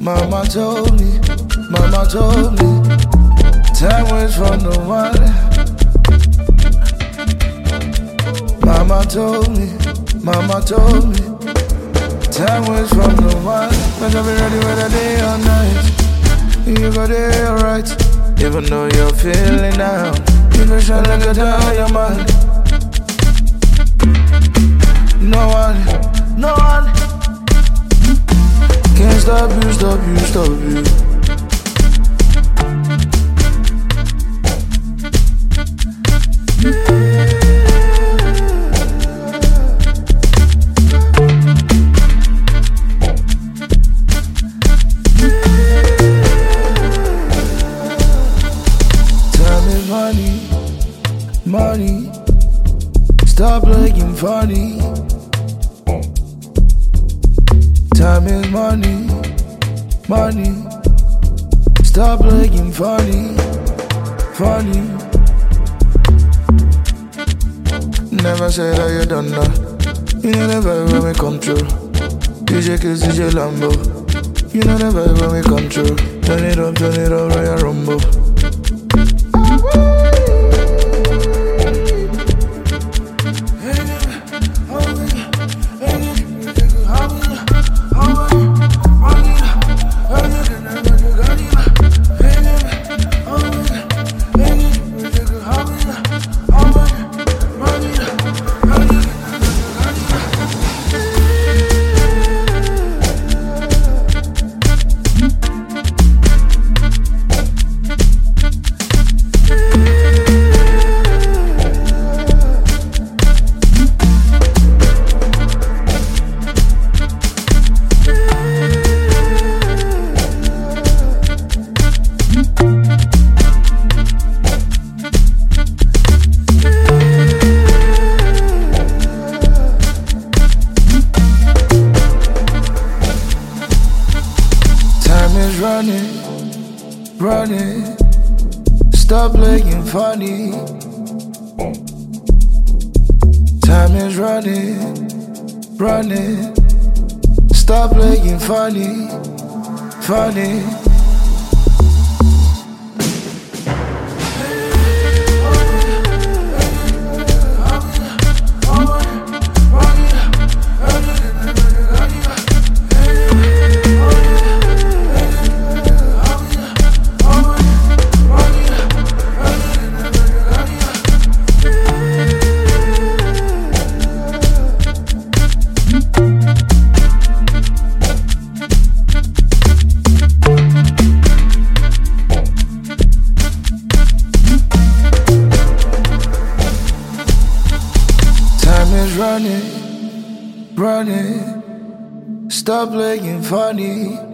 Mama told me, time waits for no one. Mama told me, time waits for no one. Better be ready whether day or night. You go there alright, even though you're feeling down. You can shine like a diamond. No one can't stop you. Time is money. Stop looking funny. Time is money. Stop looking funny. Never say that you done that. You know the vibe when we come through. DJ Kiss, DJ Lambo. You know the vibe when we come through. Turn it up, Royal Rumble. Running, stop looking funny. Time is running, stop looking funny. Running, stop looking funny.